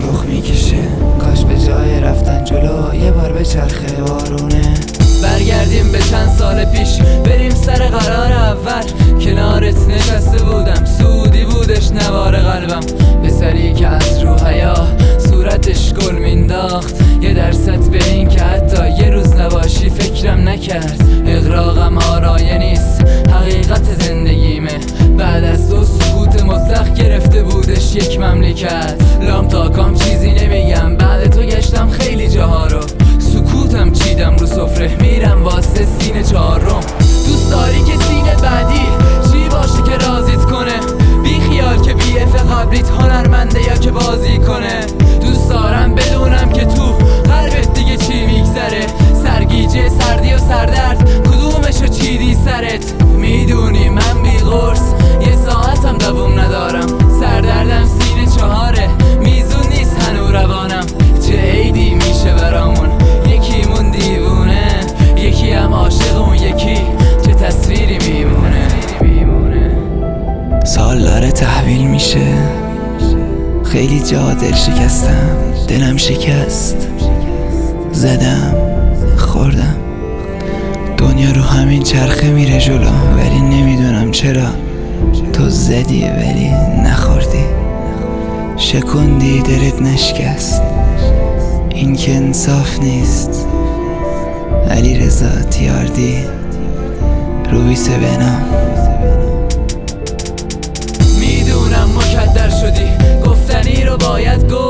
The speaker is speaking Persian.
رخ میکشه، کاش به جای رفتن جلو یه بار به چرخه بارونه. برگردیم به چند سال پیش، بریم سر قرار اول. کنارت نشسته بودم، سودی بودش نوار قلبم. پسری که از رو حیا صورتش گل مینداخت. یه درصد به این که حتی یه روز نباشی فکرم نکرد. اغراقم آرایه نیست، حقیقت زندگیمه. بعد از تو سکوت مطلق گرفته بودش یک مملکت. لام تا کام چیزی نمیگم، بعد تو گشتم خیلی جاها رو. سکوتم چیدم رو سفره، میرم واسه سینه چهارم. دوست داری که سینه بعدی چی باشه که رازیت کنه؟ بی خیال که بی اف قبلیت هنرمنده یا که بازی کنه. دوست دارم بدونم که تو قلبت دیگه چی میگذره. سرگیجه، سردی و سردرد کدومشو چیدی سرت؟ میدونی من بی قرص یه ساعتم دووم ندارم. سردردم سینه چهاره، میزون نیست هنو روانم. چه عیدی میشه برامون، یکیمون دیوونه، یکی هم عاشق اون یکی. چه تصویری میمونه. سال داره تحویل میشه، خیلی جا دل شکستم، دلم شکست. زدم خوردم، دنیا رو همین چرخه میره جلو، ولی نمیدونم چرا. تو زدی ولی نخوردی، شکندی دلت نشکست. این که انصاف نیست. علیرضا تیاردی، رویس بنام. میدونم مکدر شدی، گفتنی رو باید گفت.